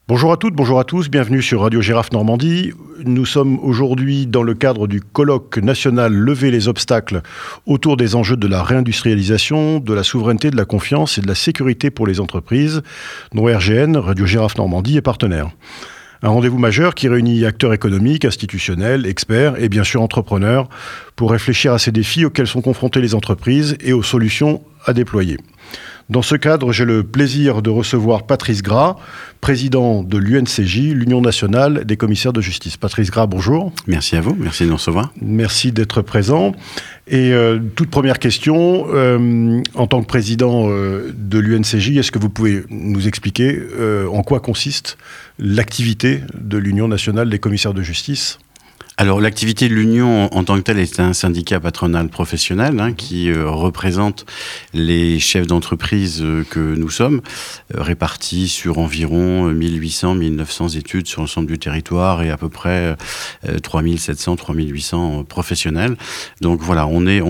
Bonjour à toutes, bonjour à tous, bienvenue sur Radio Girafe Normandie. Nous sommes aujourd'hui dans le cadre du colloque national Lever les obstacles autour des enjeux de la réindustrialisation, de la souveraineté, de la confiance et de la sécurité pour les entreprises, dont RGN, Radio Girafe Normandie, est partenaire. Un rendez-vous majeur qui réunit acteurs économiques, institutionnels, experts et bien sûr entrepreneurs pour réfléchir à ces défis auxquels sont confrontées les entreprises et aux solutions à déployer. Dans ce cadre, j'ai le plaisir de recevoir Patrice Gras, président de l'UNCJ, l'Union nationale des commissaires de justice. Patrice Gras, bonjour. Merci à vous, merci de nous recevoir. Merci d'être présent. Et toute première question, en tant que président de l'UNCJ, est-ce que vous pouvez nous expliquer en quoi consiste l'activité de l'Union nationale des commissaires de justice ? Alors l'activité de l'Union en tant que telle est un syndicat patronal professionnel qui représente les chefs d'entreprise que nous sommes, répartis sur environ 1800-1900 études sur l'ensemble du territoire et à peu près 3700-3800 professionnels. Donc voilà, on est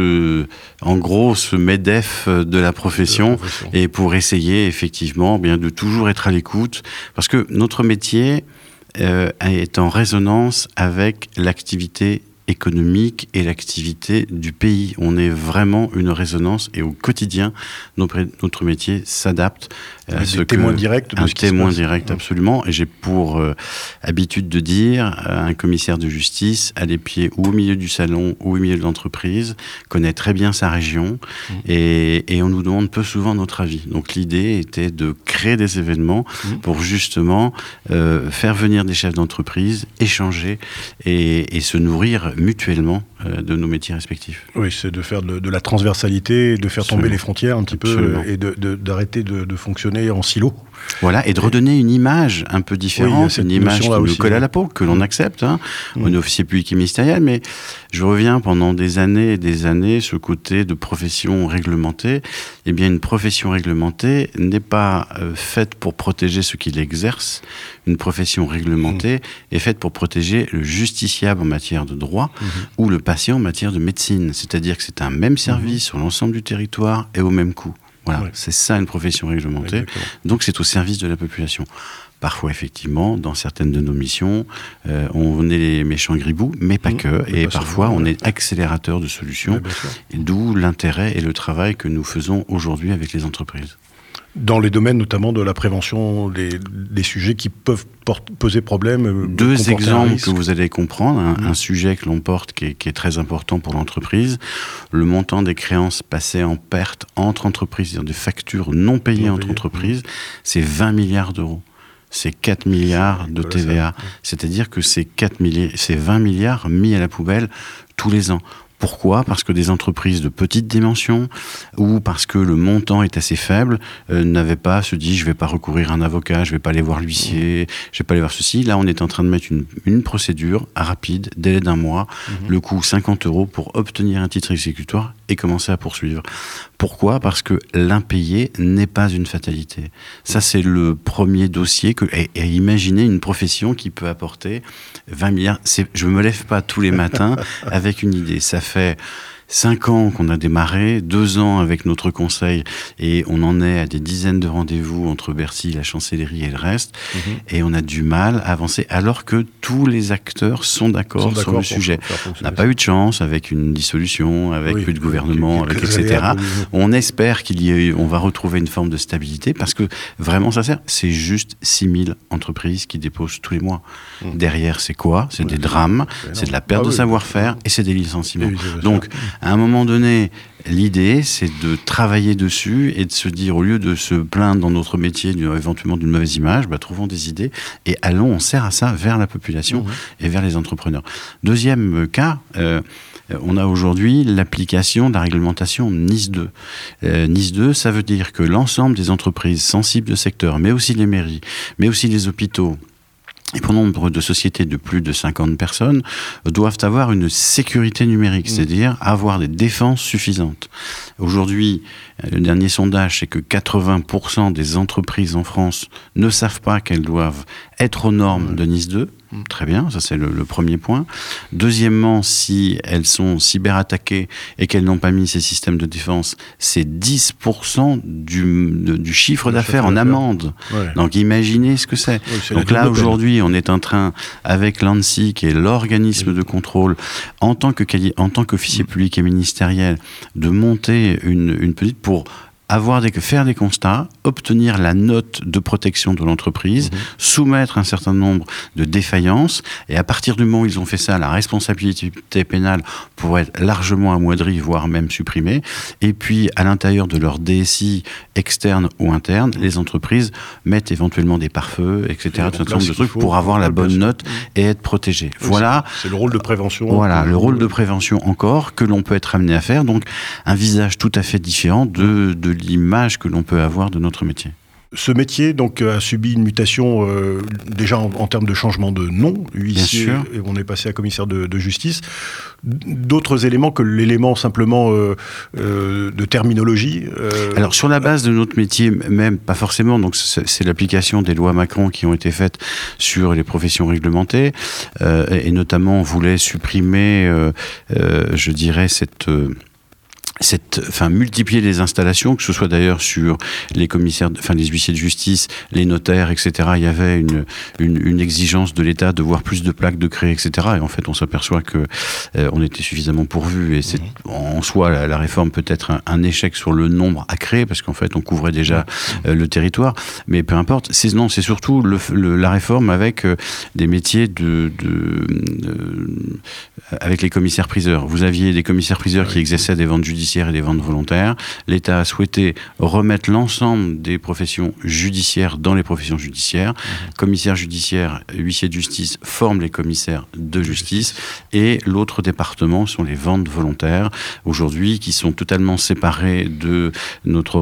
en gros ce MEDEF de la profession et pour essayer effectivement de toujours être à l'écoute parce que notre métier est en résonance avec l'activité économique et l'activité du pays. On est vraiment une résonance et au quotidien, notre métier s'adapte à ce témoin direct de un ce qui se témoin passe. direct, absolument. Et j'ai pour habitude de dire, un commissaire de justice a les pieds ou au milieu du salon ou au milieu de l'entreprise, connaît très bien sa région et on nous demande peu souvent notre avis. Donc l'idée était de créer des événements pour justement faire venir des chefs d'entreprise, échanger et se nourrir mutuellement de nos métiers respectifs. Oui, c'est de faire de la transversalité, de faire tomber les frontières un petit peu et d'arrêter de fonctionner en silo. Voilà, et de redonner une image un peu différente, une image qui nous colle à la peau, que l'on accepte. On est officier public et ministériel, mais je reviens pendant des années et des années, ce côté de profession réglementée. Eh bien, une profession réglementée n'est pas faite pour protéger ceux qui l'exercent. Une profession réglementée est faite pour protéger le justiciable en matière de droit ou le patient en matière de médecine. C'est-à-dire que c'est un même service sur l'ensemble du territoire et au même coût. Voilà, c'est ça une profession réglementée. Exactement. Donc c'est au service de la population. Parfois, effectivement, dans certaines de nos missions, on est les méchants gribouts, mais pas que. Et parfois, on est accélérateur de solutions, d'où l'intérêt et le travail que nous faisons aujourd'hui avec les entreprises. Dans les domaines notamment de la prévention des sujets qui peuvent poser problème. Deux exemples que vous allez comprendre. Un sujet que l'on porte qui est très important pour l'entreprise. Le montant des créances passées en perte entre entreprises, c'est-à-dire des factures non payées entre entreprises, c'est 20 milliards d'euros. C'est 4 milliards de TVA. C'est-à-dire que c'est 20 milliards mis à la poubelle tous les ans. Pourquoi ? Parce que des entreprises de petite dimension ou parce que le montant est assez faible n'avaient pas se dit je vais pas recourir à un avocat, je vais pas aller voir l'huissier, je vais pas aller voir ceci. Là, on est en train de mettre une procédure rapide, délai d'un mois, le coût 50 € pour obtenir un titre exécutoire et commencer à poursuivre. Pourquoi ? Parce que l'impayé n'est pas une fatalité. Ça, c'est le premier dossier et imaginez une profession qui peut apporter 20 milliards. Je me lève pas tous les matins avec une idée. Ça fait 5 ans qu'on a démarré, 2 ans avec notre conseil et on en est à des dizaines de rendez-vous entre Bercy, la chancellerie et le reste et on a du mal à avancer alors que tous les acteurs sont d'accord sur le sujet. On n'a pas eu de chance avec une dissolution, avec plus de gouvernement, avec etc. On espère on va retrouver une forme de stabilité parce que vraiment ça sert. C'est juste 6000 entreprises qui déposent tous les mois. Derrière, c'est quoi ? C'est des drames, c'est de la perte de savoir-faire et c'est des licenciements. Donc, à un moment donné, l'idée, c'est de travailler dessus et de se dire, au lieu de se plaindre dans notre métier éventuellement d'une mauvaise image, trouvons des idées et on sert à ça vers la population et vers les entrepreneurs. Deuxième cas, on a aujourd'hui l'application de la réglementation NIS 2. NIS 2, ça veut dire que l'ensemble des entreprises sensibles de secteur, mais aussi les mairies, mais aussi les hôpitaux, et pour nombre de sociétés de plus de 50 personnes, doivent avoir une sécurité numérique, c'est-à-dire avoir des défenses suffisantes. Aujourd'hui, le dernier sondage, c'est que 80% des entreprises en France ne savent pas qu'elles doivent être aux normes de NIS 2. Très bien, ça c'est le premier point. Deuxièmement, si elles sont cyberattaquées et qu'elles n'ont pas mis ces systèmes de défense, c'est 10% du chiffre d'affaires en amende. Ouais. Donc imaginez ce que c'est. Oui, donc là, aujourd'hui, on est en train, avec l'ANSSI, qui est l'organisme de contrôle, en tant qu'officier public et ministériel, de monter une petite pour faire des constats, obtenir la note de protection de l'entreprise, soumettre un certain nombre de défaillances, et à partir du moment où ils ont fait ça, la responsabilité pénale pourrait être largement amoindrie, voire même supprimée. Et puis, à l'intérieur de leur DSI externe ou interne, les entreprises mettent éventuellement des pare-feux, etc., tout un nombre de trucs pour avoir la bonne note et être protégées. Oui, voilà. C'est le rôle de prévention. Voilà, le rôle de prévention encore, que l'on peut être amené à faire. Donc, un visage tout à fait différent de l'image que l'on peut avoir de notre métier. Ce métier donc a subi une mutation déjà en termes de changement de nom. Huissier, on est passé à commissaire de justice. D'autres éléments que l'élément simplement de terminologie. Alors sur la base de notre métier, même pas forcément. Donc c'est l'application des lois Macron qui ont été faites sur les professions réglementées, et notamment on voulait supprimer, je dirais multiplier les installations, que ce soit d'ailleurs sur les commissaires, les huissiers de justice, les notaires, etc. Il y avait une exigence de l'État de voir plus de plaques de créer, etc. Et en fait, on s'aperçoit que on était suffisamment pourvu. Et c'est en soi la réforme peut être un échec sur le nombre à créer, parce qu'en fait, on couvrait déjà le territoire. Mais peu importe. C'est surtout la réforme avec des métiers avec les commissaires-priseurs. Vous aviez des commissaires-priseurs qui exerçaient des ventes judiciaires et des ventes volontaires. L'État a souhaité remettre l'ensemble des professions judiciaires dans les professions judiciaires. Commissaires judiciaires, huissiers de justice forment les commissaires de justice, et l'autre département sont les ventes volontaires, aujourd'hui, qui sont totalement séparés de notre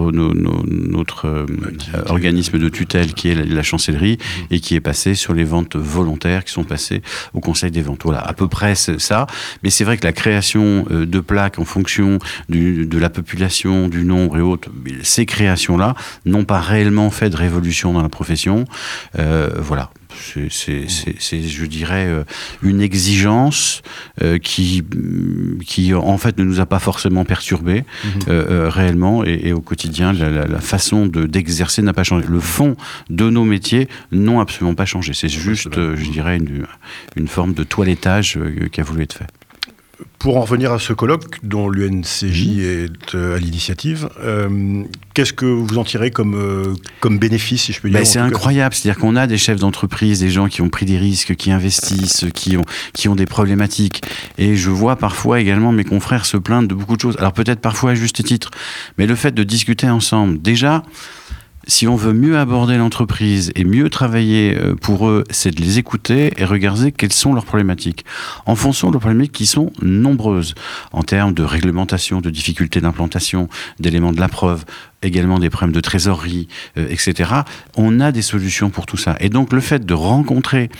organisme de tutelle qui est la chancellerie, et qui est passé sur les ventes volontaires qui sont passées au Conseil des ventes. Voilà, à peu près c'est ça. Mais c'est vrai que la création de plaques en fonction de la population, du nombre et autres, ces créations-là n'ont pas réellement fait de révolution dans la profession. Voilà. C'est, je dirais, une exigence qui en fait ne nous a pas forcément perturbés réellement, et au quotidien la façon d'exercer n'a pas changé. Le fond de nos métiers n'ont absolument pas changé. C'est juste, je dirais, une forme de toilettage qui a voulu être fait. Pour en revenir à ce colloque dont l'UNCJ est à l'initiative, qu'est-ce que vous en tirez comme bénéfice, si je peux dire? C'est incroyable, c'est-à-dire qu'on a des chefs d'entreprise, des gens qui ont pris des risques, qui investissent, qui ont des problématiques. Et je vois parfois également mes confrères se plaindre de beaucoup de choses. Alors peut-être parfois à juste titre, mais le fait de discuter ensemble, déjà, si on veut mieux aborder l'entreprise et mieux travailler pour eux, c'est de les écouter et regarder quelles sont leurs problématiques. En fonction de leurs problématiques qui sont nombreuses, en termes de réglementation, de difficultés d'implantation, d'éléments de la preuve, également des problèmes de trésorerie, etc. On a des solutions pour tout ça. Et donc le fait de rencontrer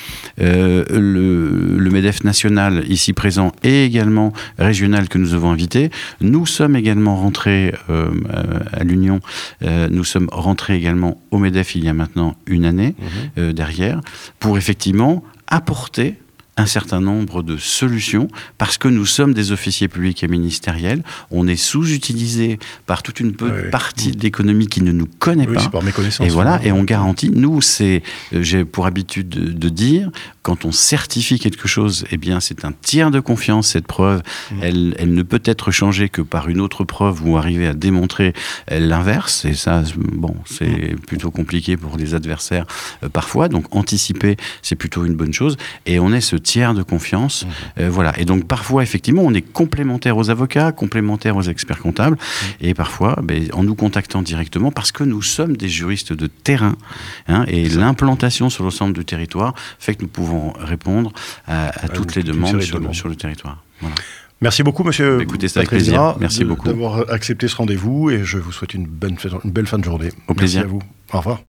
le MEDEF national ici présent et également régional que nous avons invité, nous sommes également rentrés à l'Union, nous sommes rentrés également au MEDEF il y a maintenant une année derrière, pour effectivement apporter un certain nombre de solutions, parce que nous sommes des officiers publics et ministériels, on est sous-utilisés par toute une partie de l'économie qui ne nous connaît pas. C'est par méconnaissance. Et voilà, et on garantit, nous, j'ai pour habitude de dire, quand on certifie quelque chose, eh bien, c'est un tiers de confiance, cette preuve. Elle ne peut être changée que par une autre preuve ou arriver à démontrer l'inverse. Et ça, bon, c'est plutôt compliqué pour les adversaires parfois. Donc, anticiper, c'est plutôt une bonne chose. Et on est ce tiers de confiance. Voilà. Et donc, parfois, effectivement, on est complémentaire aux avocats, complémentaire aux experts comptables. Et parfois, en nous contactant directement, parce que nous sommes des juristes de terrain. Et l'implantation sur l'ensemble du territoire fait que nous pouvons répondre à toutes les demandes sur le territoire. Voilà. Merci beaucoup, monsieur. Écoutez, c'est avec plaisir. Merci beaucoup d'avoir accepté ce rendez-vous, et je vous souhaite une belle fin de journée. Au plaisir. Merci à vous. Au revoir.